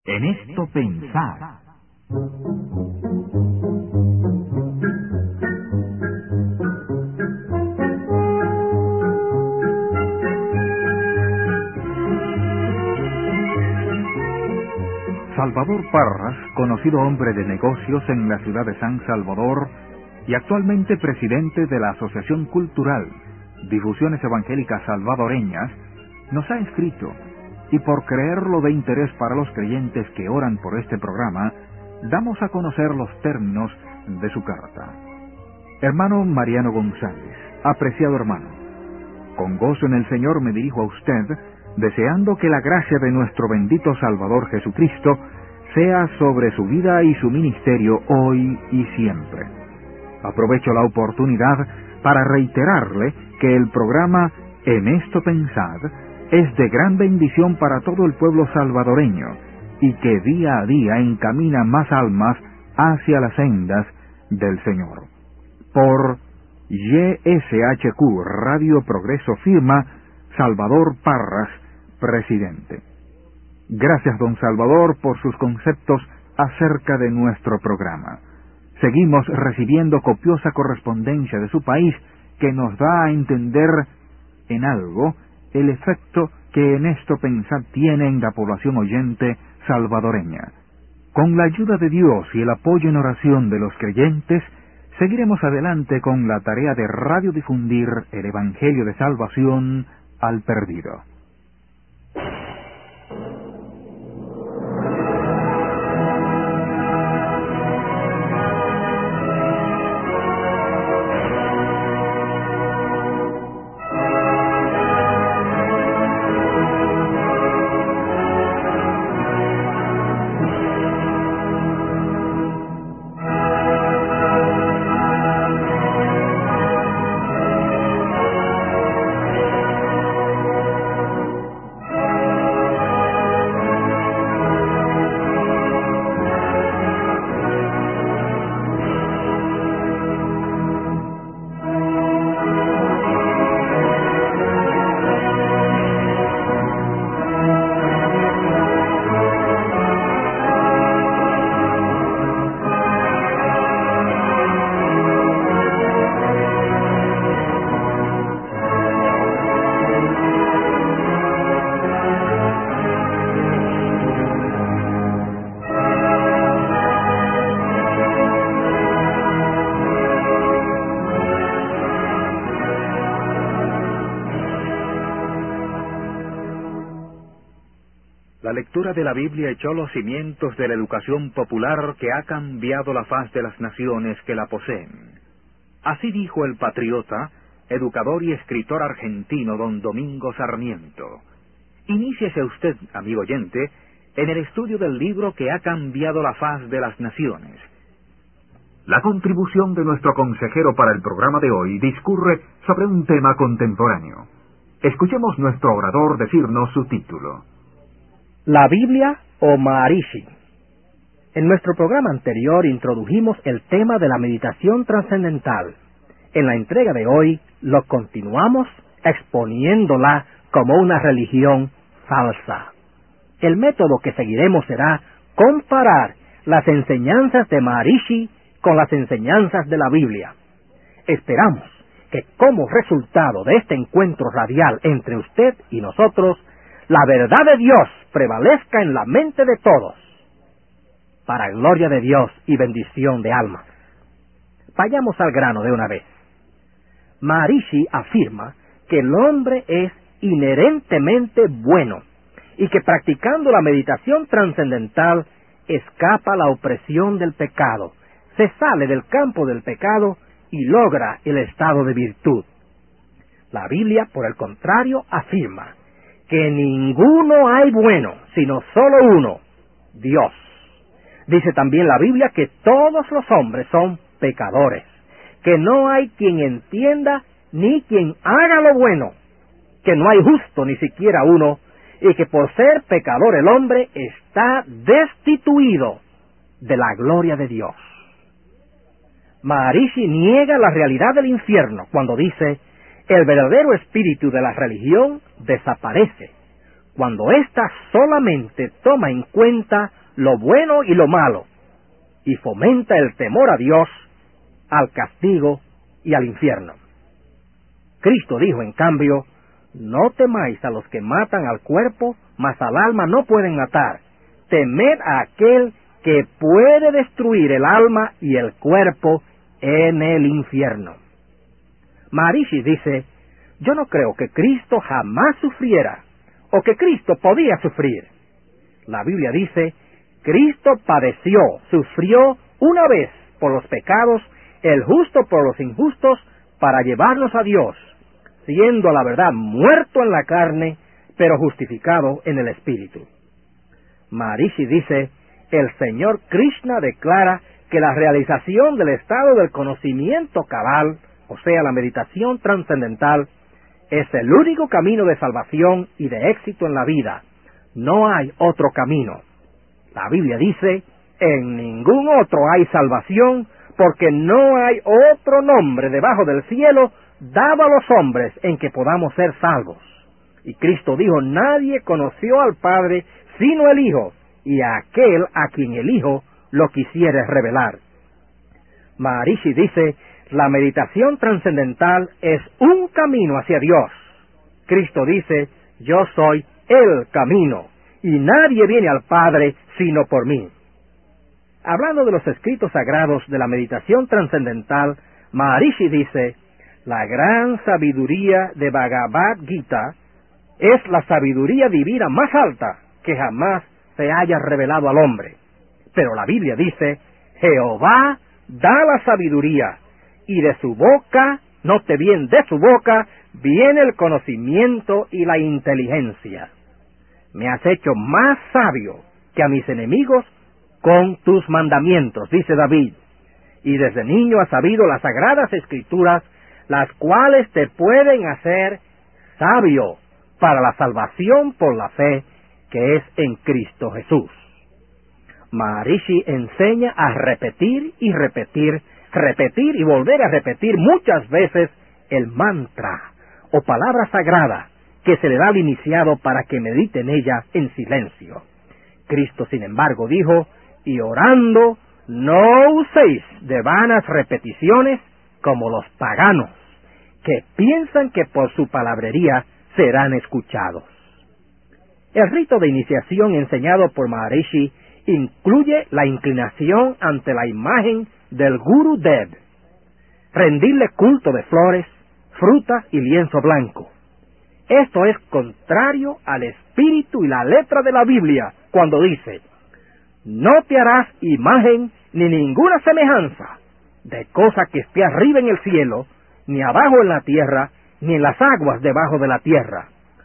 En esto pensar. Salvador Parras, conocido hombre de negocios en la ciudad de San Salvador y actualmente presidente de la Asociación Cultural Difusiones Evangélicas Salvadoreñas, nos ha escrito, y por creerlo de interés para los creyentes que oran por este programa, damos a conocer los términos de su carta. Hermano Mariano González, apreciado hermano, con gozo en el Señor me dirijo a usted, deseando que la gracia de nuestro bendito Salvador Jesucristo sea sobre su vida y su ministerio hoy y siempre. Aprovecho la oportunidad para reiterarle que el programa En esto pensad es de gran bendición para todo el pueblo salvadoreño y que día a día encamina más almas hacia las sendas del Señor. Por YSHQ Radio Progreso firma Salvador Parras, presidente. Gracias, don Salvador, por sus conceptos acerca de nuestro programa. Seguimos recibiendo copiosa correspondencia de su país que nos da a entender en algo el efecto que En esto pensad tiene en la población oyente salvadoreña. Con la ayuda de Dios y el apoyo en oración de los creyentes, seguiremos adelante con la tarea de radiodifundir el Evangelio de salvación al perdido. La lectura de la Biblia echó los cimientos de la educación popular que ha cambiado la faz de las naciones que la poseen. Así dijo el patriota, educador y escritor argentino don Domingo Sarmiento. Iníciese usted, amigo oyente, en el estudio del libro que ha cambiado la faz de las naciones. La contribución de nuestro consejero para el programa de hoy discurre sobre un tema contemporáneo. Escuchemos nuestro orador decirnos su título. La Biblia o Maharishi. En nuestro programa anterior introdujimos el tema de la meditación trascendental. En la entrega de hoy lo continuamos exponiéndola como una religión falsa. El método que seguiremos será comparar las enseñanzas de Maharishi con las enseñanzas de la Biblia. Esperamos que como resultado de este encuentro radial entre usted y nosotros, la verdad de Dios prevalezca en la mente de todos, para gloria de Dios y bendición de almas. Vayamos al grano de una vez. Maharishi afirma que el hombre es inherentemente bueno y que practicando la meditación trascendental escapa la opresión del pecado, se sale del campo del pecado y logra el estado de virtud. La Biblia, por el contrario, afirma que ninguno hay bueno, sino solo uno, Dios. Dice también la Biblia que todos los hombres son pecadores, que no hay quien entienda ni quien haga lo bueno, que no hay justo ni siquiera uno, y que por ser pecador el hombre está destituido de la gloria de Dios. Maharishi niega la realidad del infierno cuando dice: el verdadero espíritu de la religión desaparece cuando ésta solamente toma en cuenta lo bueno y lo malo, y fomenta el temor a Dios, al castigo y al infierno. Cristo dijo, en cambio, no temáis a los que matan al cuerpo, mas al alma no pueden matar. Temed a aquel que puede destruir el alma y el cuerpo en el infierno. Maharishi dice, yo no creo que Cristo jamás sufriera, o que Cristo podía sufrir. La Biblia dice, Cristo padeció, sufrió una vez por los pecados, el justo por los injustos, para llevarnos a Dios, siendo a la verdad muerto en la carne, pero justificado en el Espíritu. Maharishi dice, el Señor Krishna declara que la realización del estado del conocimiento cabal, o sea, la meditación trascendental, es el único camino de salvación y de éxito en la vida. No hay otro camino. La Biblia dice, en ningún otro hay salvación, porque no hay otro nombre debajo del cielo dado a los hombres en que podamos ser salvos. Y Cristo dijo, nadie conoció al Padre sino el Hijo, y a aquel a quien el Hijo lo quisiere revelar. Maharishi dice, la meditación trascendental es un camino hacia Dios. Cristo dice, yo soy el camino, y nadie viene al Padre sino por mí. Hablando de los escritos sagrados de la meditación trascendental, Maharishi dice, la gran sabiduría de Bhagavad Gita es la sabiduría divina más alta que jamás se haya revelado al hombre. Pero la Biblia dice, Jehová da la sabiduría, y de su boca, note bien, de su boca, viene el conocimiento y la inteligencia. Me has hecho más sabio que a mis enemigos con tus mandamientos, dice David, y desde niño has sabido las sagradas escrituras, las cuales te pueden hacer sabio para la salvación por la fe que es en Cristo Jesús. Maharishi enseña a repetir y repetir, repetir y volver a repetir muchas veces el mantra o palabra sagrada que se le da al iniciado para que medite en ella en silencio. Cristo, sin embargo, dijo, y orando, no uséis de vanas repeticiones como los paganos, que piensan que por su palabrería serán escuchados. El rito de iniciación enseñado por Maharishi incluye la inclinación ante la imagen del Guru Dev, rendirle culto de flores, frutas y lienzo blanco. Esto es contrario al espíritu y la letra de la Biblia, cuando dice, no te harás imagen ni ninguna semejanza de cosa que esté arriba en el cielo, ni abajo en la tierra, ni en las aguas debajo de la tierra.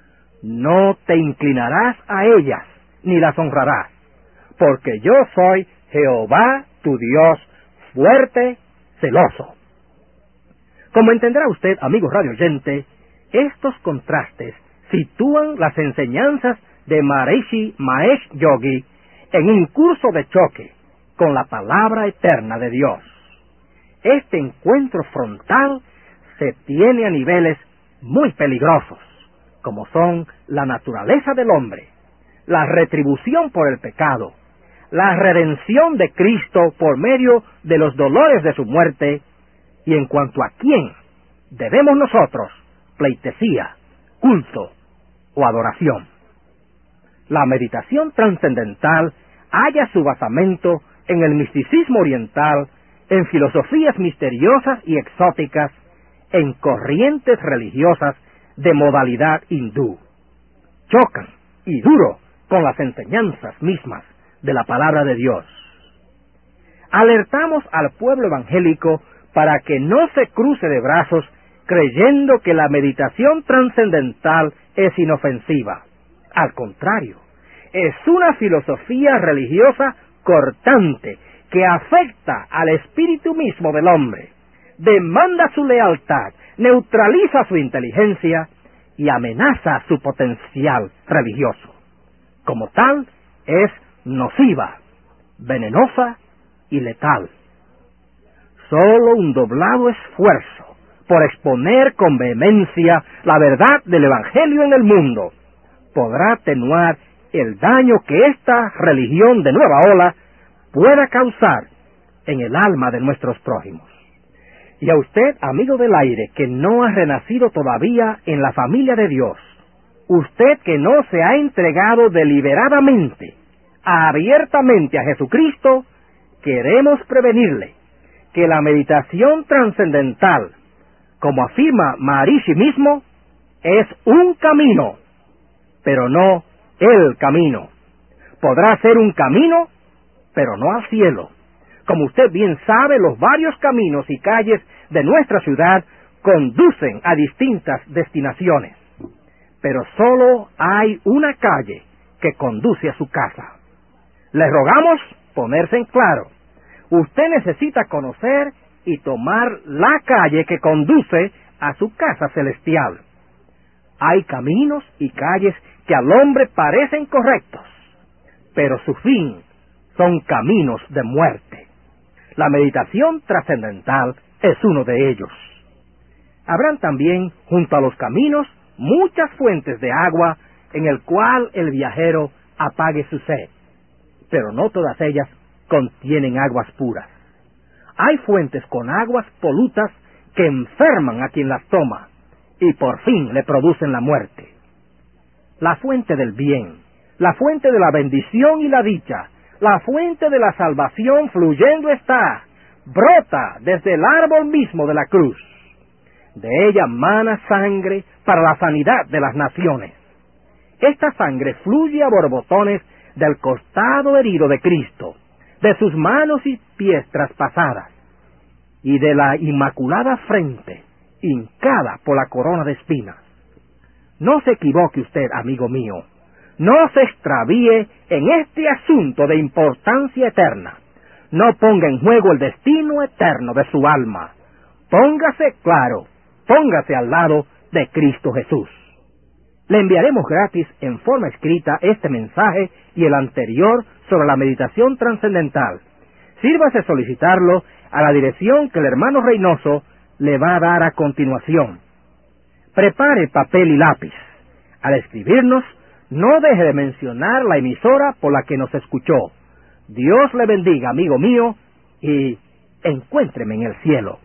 No te inclinarás a ellas, ni las honrarás, porque yo soy Jehová tu Dios, fuerte, celoso. Como entenderá usted, amigo radioyente, estos contrastes sitúan las enseñanzas de Maharishi Mahesh Yogi en un curso de choque con la palabra eterna de Dios. Este encuentro frontal se tiene a niveles muy peligrosos, como son la naturaleza del hombre, la retribución por el pecado, la redención de Cristo por medio de los dolores de su muerte, y en cuanto a quién debemos nosotros pleitesía, culto o adoración. La meditación trascendental halla su basamento en el misticismo oriental, en filosofías misteriosas y exóticas, en corrientes religiosas de modalidad hindú. Chocan, y duro, con las enseñanzas mismas de la palabra de Dios. Alertamos al pueblo evangélico para que no se cruce de brazos creyendo que la meditación trascendental es inofensiva. Al contrario, es una filosofía religiosa cortante que afecta al espíritu mismo del hombre, demanda su lealtad, neutraliza su inteligencia y amenaza su potencial religioso. Como tal, es nociva, venenosa y letal. Solo un doblado esfuerzo por exponer con vehemencia la verdad del Evangelio en el mundo podrá atenuar el daño que esta religión de nueva ola pueda causar en el alma de nuestros prójimos. Y a usted, amigo del aire, que no ha renacido todavía en la familia de Dios, usted que no se ha entregado deliberadamente, abiertamente a Jesucristo, queremos prevenirle que la meditación trascendental, como afirma Maharishi mismo, es un camino, pero no el camino. Podrá ser un camino, pero no al cielo. Como usted bien sabe, los varios caminos y calles de nuestra ciudad conducen a distintas destinaciones, pero solo hay una calle que conduce a su casa. Le rogamos ponerse en claro. Usted necesita conocer y tomar la calle que conduce a su casa celestial. Hay caminos y calles que al hombre parecen correctos, pero su fin son caminos de muerte. La meditación trascendental es uno de ellos. Habrán también, junto a los caminos, muchas fuentes de agua en el cual el viajero apague su sed, pero no todas ellas contienen aguas puras. Hay fuentes con aguas polutas que enferman a quien las toma y por fin le producen la muerte. La fuente del bien, la fuente de la bendición y la dicha, la fuente de la salvación fluyendo está, brota desde el árbol mismo de la cruz. De ella mana sangre para la sanidad de las naciones. Esta sangre fluye a borbotones del costado herido de Cristo, de sus manos y pies traspasadas, y de la inmaculada frente hincada por la corona de espinas. No se equivoque usted, amigo mío, no se extravíe en este asunto de importancia eterna. No ponga en juego el destino eterno de su alma. Póngase claro, póngase al lado de Cristo Jesús. Le enviaremos gratis en forma escrita este mensaje y el anterior sobre la meditación trascendental. Sírvase solicitarlo a la dirección que el hermano Reynoso le va a dar a continuación. Prepare papel y lápiz. Al escribirnos, no deje de mencionar la emisora por la que nos escuchó. Dios le bendiga, amigo mío, y encuéntreme en el cielo.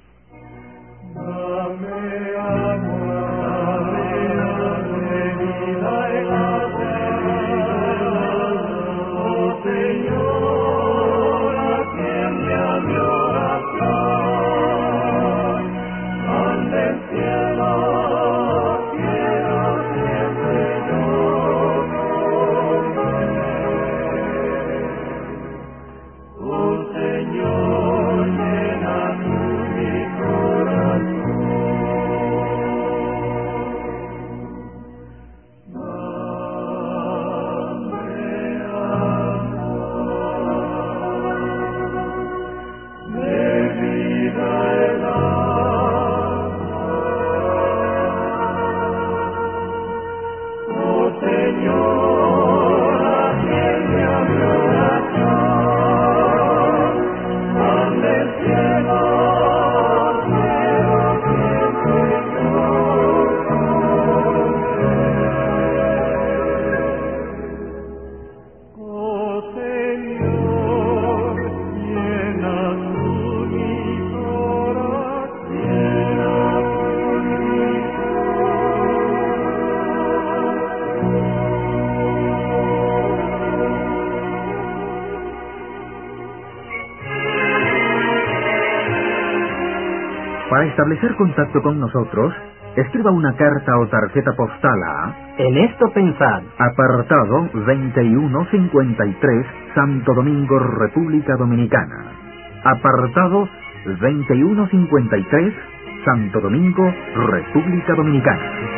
Para establecer contacto con nosotros, escriba una carta o tarjeta postal a En esto pensad, apartado 2153, Santo Domingo, República Dominicana. Apartado 2153, Santo Domingo, República Dominicana.